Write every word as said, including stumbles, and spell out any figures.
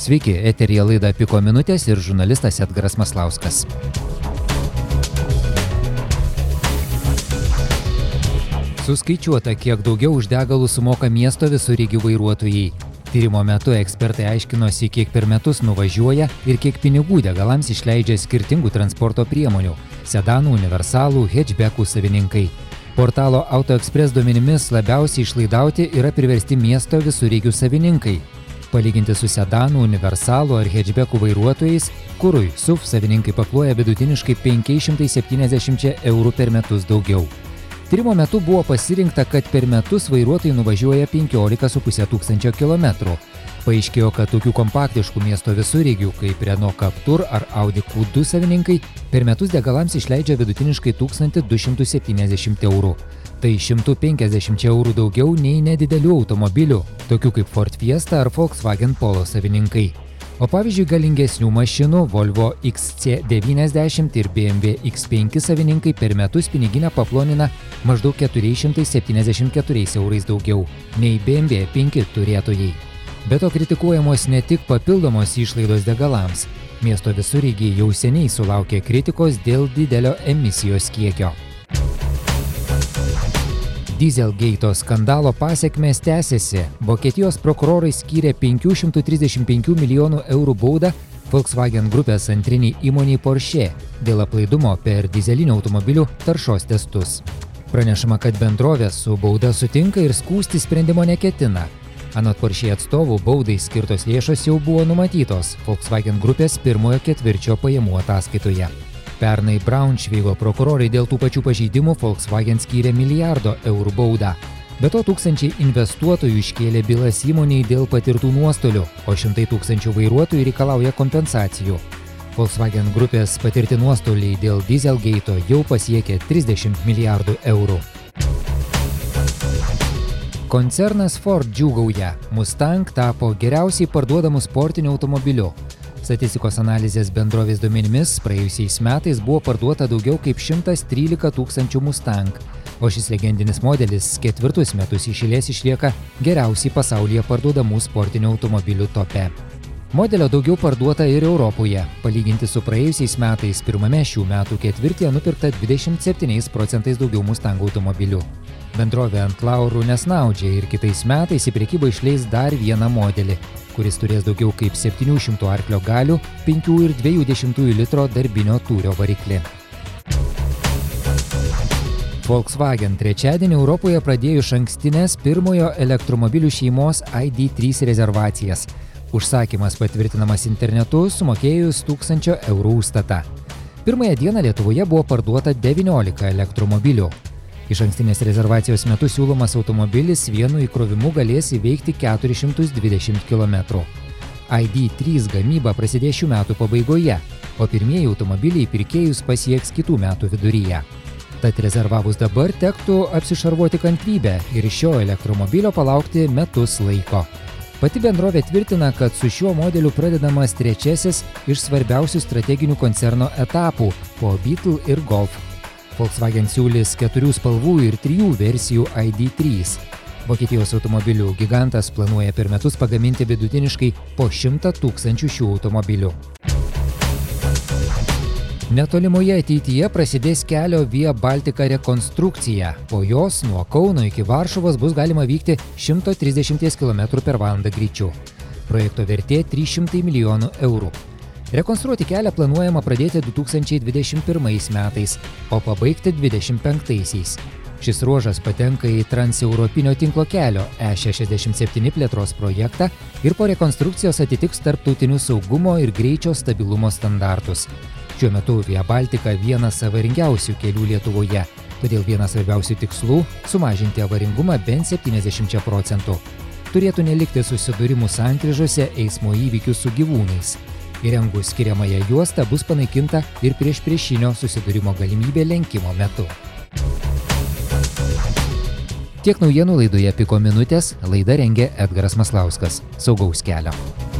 Sveiki, eteryje laida Piko minutės ir žurnalistas Edgaras Maslauskas. Suskaičiuota, kiek daugiau už degalus sumoka miesto visureigių vairuotojai. Tyrimo metu ekspertai aiškinosi, kiek per metus nuvažiuoja ir kiek pinigų degalams išleidžia skirtingų transporto priemonių – sedanų, universalų, hatchbackų savininkai. Portalo AutoExpress duomenimis labiausiai išlaidauti yra priversti miesto visureigių savininkai. Palyginti su sedanų, universalų ar hatchbackų vairuotojais, kurui S U V savininkai pakloja vidutiniškai penki šimtai septyniasdešimt eurų per metus daugiau. Tyrimo metu buvo pasirinkta, kad per metus vairuotojai nuvažiuoja penkiolika su puse tūkstančio kilometrų. Paaiškėjo, kad tokių kompaktiškų miesto visureigių kaip Renault Captur ar Audi Q du savininkai per metus degalams išleidžia vidutiniškai tūkstantį du šimtus septyniasdešimt eurų. Tai šimtu penkiasdešimt eurų daugiau nei nedidelių automobilių, tokių kaip Ford Fiesta ar Volkswagen Polo savininkai. O pavyzdžiui, galingesnių mašinų Volvo X C devyniasdešimt ir B M W X penki savininkai per metus piniginę paplonina maždaug keturi šimtai septyniasdešimt keturi eurais daugiau nei B M W penki turėtojai. Be to kritikuojamos ne tik papildomos išlaidos degalams. Miesto visureigiai jau seniai sulaukė kritikos dėl didelio emisijos kiekio. Dieselgate skandalo pasekmės tęsiasi. Vokietijos prokurorai skyrė penkių šimtų trisdešimt penkių milijonų eurų baudą Volkswagen grupės antriniai įmoniai Porsche dėl aplaidumo per dyzelinių automobilių taršos testus. Pranešama, kad bendrovė su bauda sutinka ir skųsti sprendimo neketina. Anot Porsche atstovų, baudai skirtos lėšos jau buvo numatytos Volkswagen grupės pirmojo ketvirčio pajamų ataskaitoje. Pernai Braunšveigo prokurorai dėl tų pačių pažeidimų Volkswagen skyrė milijardo eurų baudą. Be to tūkstančiai investuotojų iškėlė bylas įmoniai dėl patirtų nuostolių, o šimtai tūkstančių vairuotojų reikalauja kompensacijų. Volkswagen grupės patirti nuostoliai dėl Dieselgate jau pasiekė trisdešimt milijardų eurų. Koncernas Ford džiūgauja. Mustang tapo geriausiai parduodamu sportiniu automobiliu. Statistikos analizės bendrovės duomenimis praėjusiais metais buvo parduota daugiau kaip šimtas trylika tūkstančių Mustang, o šis legendinis modelis ketvirtus metus iš eilės išlieka geriausiai pasaulyje parduodamų sportinių automobilių tope. Modelio daugiau parduota ir Europoje. Palyginti su praėjusiais metais, pirmame šių metų ketvirtyje nupirkta dvidešimt septyniais procentais daugiau Mustang automobilių. Bendrovė ant laurų nesnaudžia ir kitais metais į prekybą išleis dar vieną modelį, kuris turės daugiau kaip septynių šimtų arklio galių, penkių ir dviejų dešimtųjų litro darbinio tūrio variklį. Volkswagen trečiadienį Europoje pradėjo išankstines pirmojo elektromobilių šeimos I D trys rezervacijas. Užsakymas patvirtinamas internetu sumokėjus tūkstančio eurų užstatą. Pirmąją dieną Lietuvoje buvo parduota devyniolika elektromobilių. Išankstinės rezervacijos metu siūlomas automobilis vienu įkrovimu galės įveikti keturis šimtus dvidešimt kilometrų. I D trys gamyba prasidės šių metų pabaigoje, o pirmieji automobiliai pirkėjus pasieks kitų metų viduryje. Tad rezervavus dabar tektų apsišarvuoti kantrybę ir šio elektromobilio palaukti metus laiko. Pati bendrovė tvirtina, kad su šiuo modeliu pradedamas trečiasis iš svarbiausių strateginių koncerno etapų po Beetle ir Golf. Volkswagen siūlys keturių spalvų ir trijų versijų I D trys. Vokietijos automobilių gigantas planuoja per metus pagaminti vidutiniškai po šimtą tūkstančių šių automobilių. Netolimoje ateityje prasidės kelio Via Baltica rekonstrukcija. Po jos nuo Kauno iki Varšuvos bus galima vykti šimto trisdešimties kilometrų per valandą greičiu. Projekto vertė trys šimtai milijonų eurų. Rekonstruoti kelią planuojama pradėti du tūkstančiai dvidešimt pirmais metais, o pabaigti dvidešimt penktaisiais. Šis ruožas patenka į transeuropinio tinklo kelio E šešiasdešimt septyni plėtros projektą ir po rekonstrukcijos atitiks tarptautinių saugumo ir greičio stabilumo standartus. Šiuo metu Via Baltica vienas avaringiausių kelių Lietuvoje, todėl vienas svarbiausių tikslų – sumažinti avaringumą bent septyniasdešimt procentų. Turėtų nelikti susidūrimų sankryžose eismo įvykių su gyvūnais. Įrengus skiriamąją juostą bus panaikinta ir priešpriešinio susidūrimo galimybė lenkimo metu. Tiek naujienų laidoje Piko minutės, laidą rengė Edgaras Maslauskas. Saugaus kelio.